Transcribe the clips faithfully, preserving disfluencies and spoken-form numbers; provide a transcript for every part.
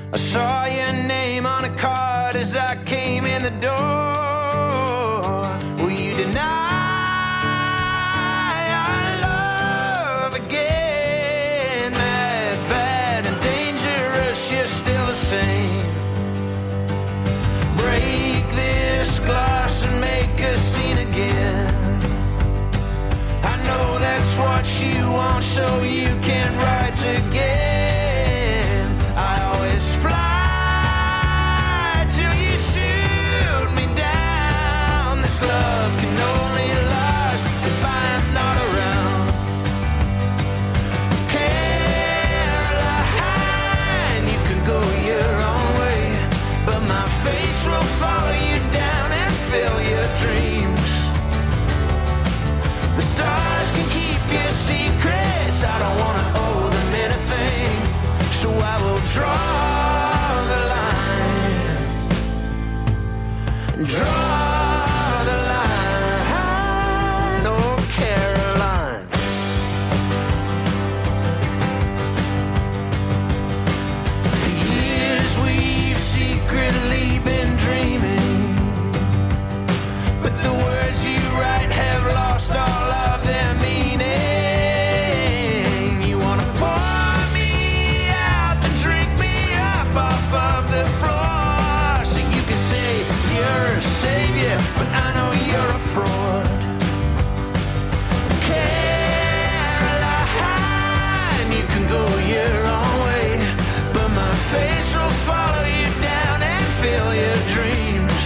I saw your name on a card as I came in the door. Will you deny our love again? Mad, bad, and dangerous, you're still the same. Break this glass and make a scene again. I know that's what you want, so you can write again. I always fly till you shoot me down. This love can only last if I'm not around. Caroline, you can go your own way, but my face will follow you down and fill your dreams. The stars can keep your secrets. I don't want to owe them anything, so I will draw the line. Draw the line, oh Caroline. For years we've secretly been dreaming, but the words you write have lost all of their meaning. You wanna pour me out and drink me up off of the floor, so you can say you're a savior, but I know you're a fraud. Caroline, you can go your own way, but my face will follow you down and fill your dreams.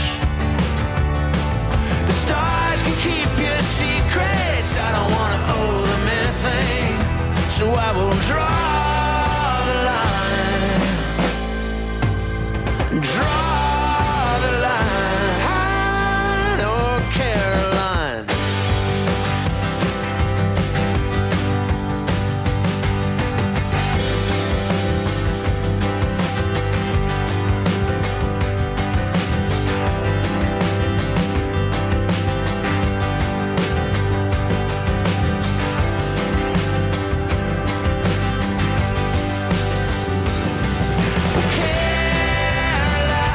The stars can keep your secrets. I don't want to owe them anything, so I will draw the line. Draw the line, oh Caroline. Caroline,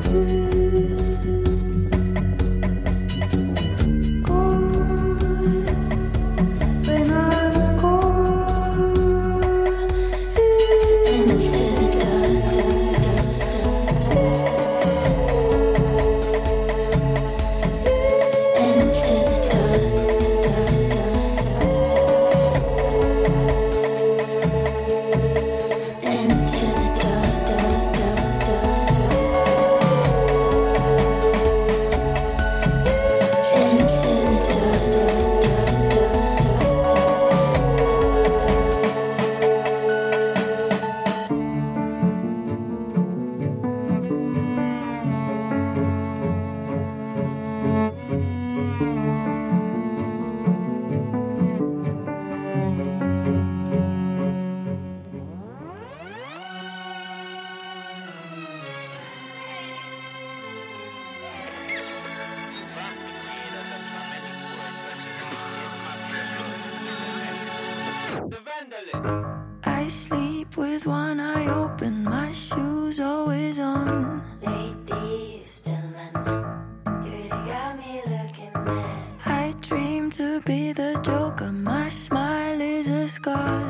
I sleep with one eye open, my shoes always on. Ladies, gentlemen, you really got me looking mad. I dream to be the Joker, my smile is a scar.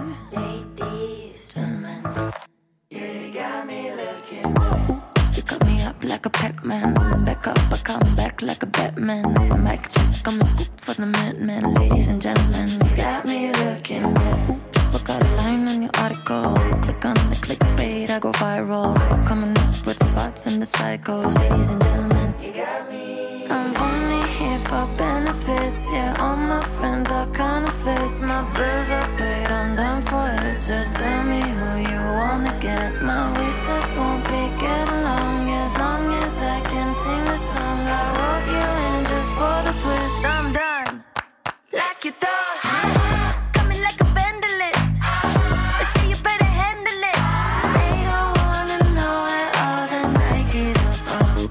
Ladies, gentlemen, you really got me looking mad. Oops, you cut me up like a Pac-Man. Back up, I come back like a Batman. Mic check, I'm a scoop for the Madman. Ladies and gentlemen, you got me looking mad. Oops, forgot a line on your article. Click on the clickbait, I go viral. Coming up with the bots and the psychos. Ladies and gentlemen, you got me. I'm only here for benefits. Yeah, all my friends are counterfeits. My bills are paid, I'm done for it. Just tell me who you wanna get. My wishlist won't be getting long. As long as I can sing the song I wrote you in just for the twist. I'm done, like you thought. Coming like a vendor list. I say you better handle it. They don't wanna know where all the Nikes are from.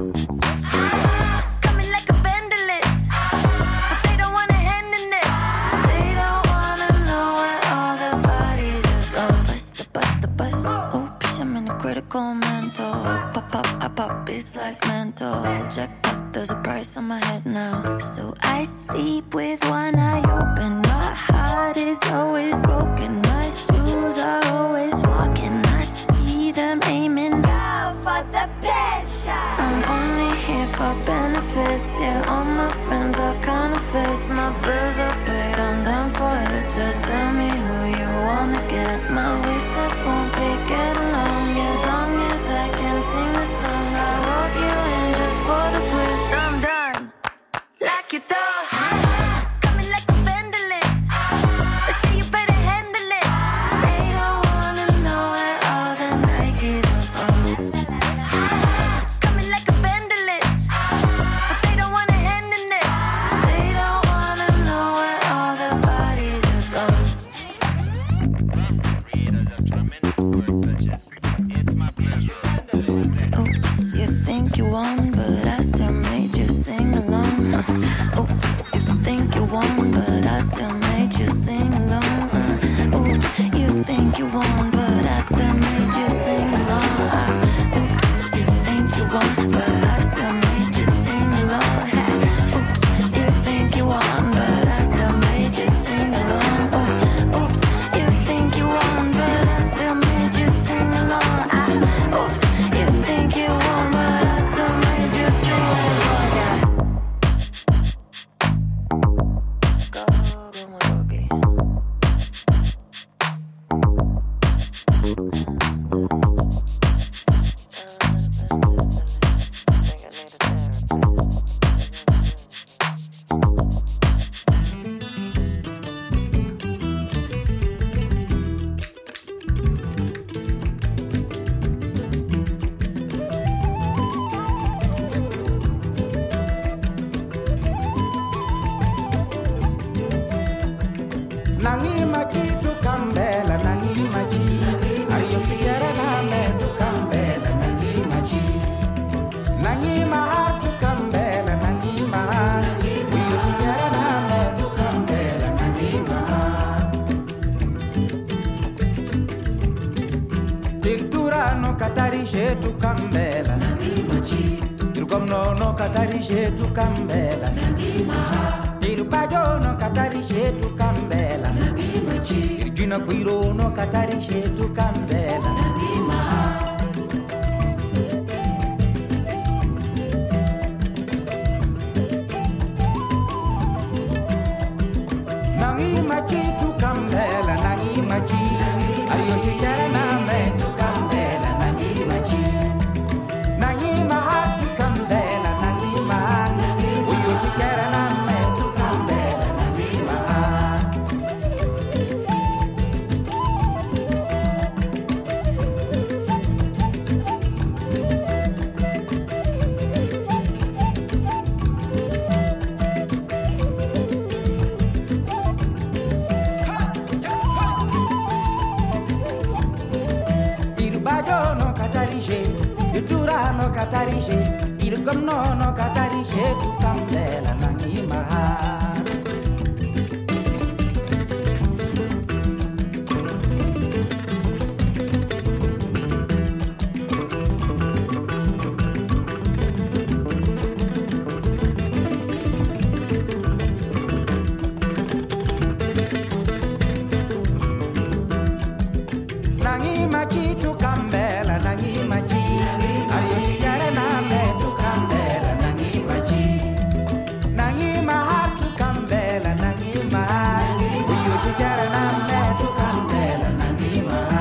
Coming like a vendor list. But they don't wanna handle this. They don't wanna know where all the bodies have gone. Bust, bust, bust. Oops, I'm in a critical mental. Pop, pop, I pop, it's like mental. Jackpot, there's a price on my head now. So I sleep with one eye open. My heart is always broken. My shoes are always walking. I see them aiming now for the pet shop. I'm only here for benefits. Yeah, all my friends are counterfeits. My bills are paid, I'm done for it. Just tell me who you wanna get. My wishlist won't be getting long. As long as I can sing the song I wrote you in just for the twist. I'm done, like you thought. Coming like a vendor list. I say you better handle it. They don't wanna know where all the Nikes are from. Coming like a vendor list. But they don't wanna handle this. They don't wanna know where all the bodies have gone. Creators of tremendous works such as It's My Pleasure. Oops, you think you won, but I still made you sing along. Oops, you think you won, but I still made you sing along. Oops, you think you won, but I still made you sing along. Oops, you think you won, but I still made you sing along. Oops, you think you won, but I still made you sing along. Oops, you think you won, but I still made you sing along. Oops, you think you won, but I still made you sing along. Go, go, Mugogi. Think I need a therapist. Nangima kitu kambela, nangima chi. Ayo fiera na me tu kambela, nangima chi. Nangima tu kambela, nangima. Ayo fiera na me tu kambela, nangima. Pintura no katarishe tu kambela, nangima chi. no no katarishe tu kambela Nangimaha Irubajo no katarishe tu kambela Nangimachi Irjina kuiro no katarishe tu kambela Nangimaha Nangimachi tu kambela Nangimachi Ariyoshi chara na me tu kambela Nangimachi Nangimaha tu kambela Nangimaha Uyoshi chara na me tu kambela Nangimaha Irubajo no katarishe Itura no katarishe Irgom no no katarishe tu kambela Nangimaha Nangimachi tu kambela Nangimachi Ariyoshi chara na me tu kambela Nangimachi Nangimaha tu kambela Nangimaha Uyoshi chara na me tu kambela Nangimaha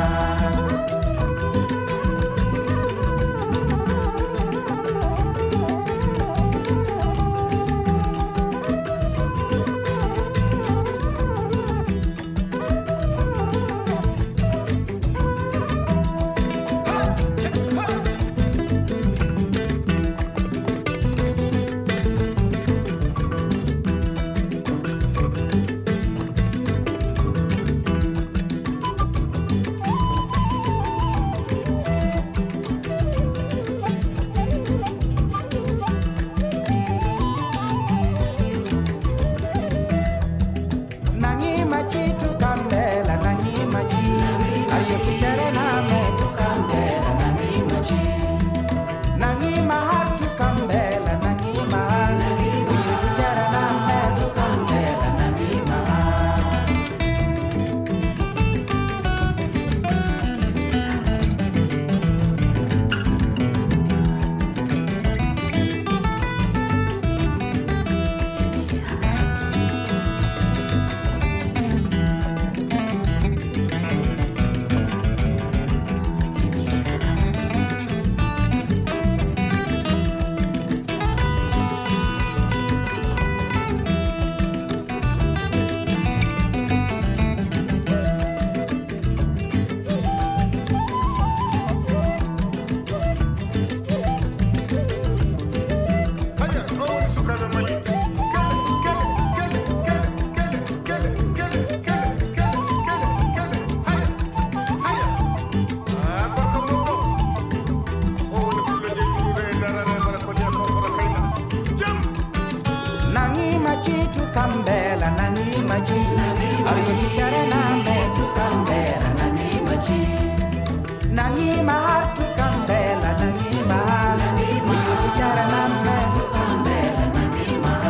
Nangimachi tu kambela Nangimachi Ariyoshi chara na me tu kambela Nangimachi Nangimaha tu kambela Nangimaha Uyoshi chara na me tu kambela Nangimaha Haya, oh, sukada mai. Kele, kele, kele, kele, kele, kele, kele, kele, kele, kele. Haya, haya. Ah, baka moko. Oh, le kule de kule dara dara bara konya kokora kaina. Jam. Nangimachi tu kambela Nangimachi Ariyoshi chara na me tu kambela Nangimachi Nangimaha tu kambela Nangimaha Uyoshi chara na me tu kambela Nangimaha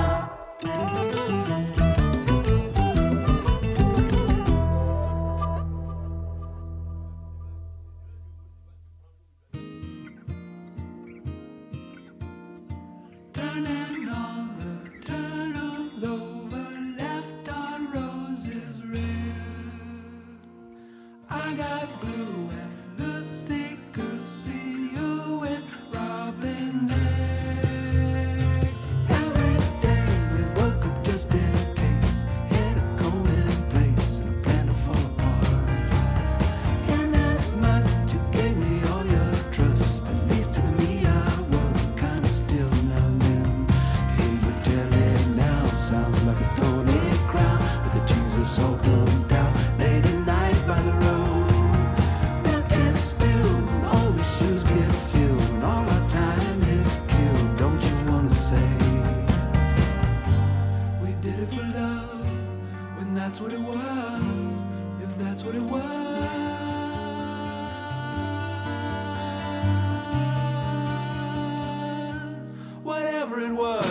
Turning all the turtles over, left our roses red. I got blue and Lucy could see you in Robin's egg. Every day we woke up just in case, had a comb in place and a plan to fall apart. And as much you gave me all your trust, at least to me I was kind of still now and then. whatever it was.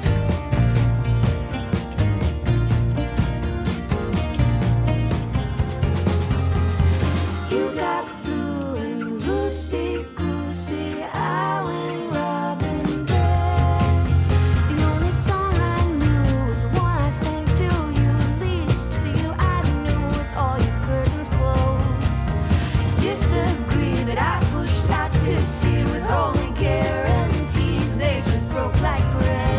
You got blue and loosey goosey. I went Robin's head. The only song I knew was the one I sang to you. Least to you I knew with all your curtains closed. Disagree that I pushed out to sea with only guarantees. They just broke like bread.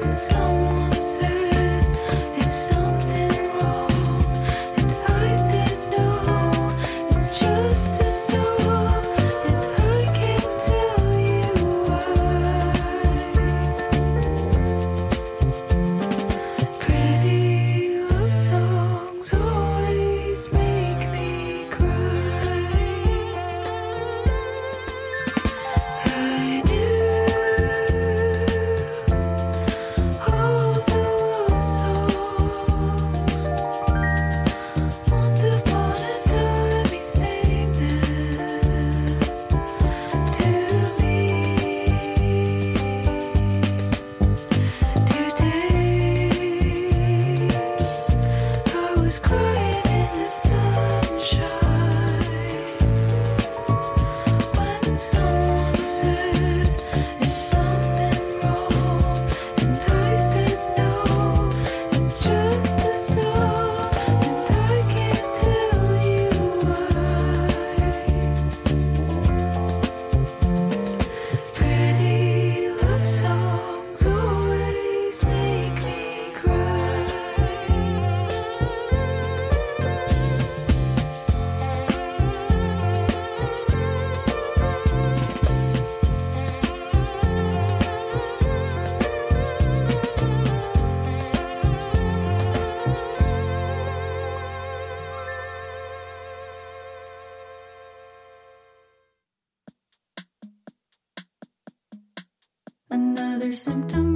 Another symptom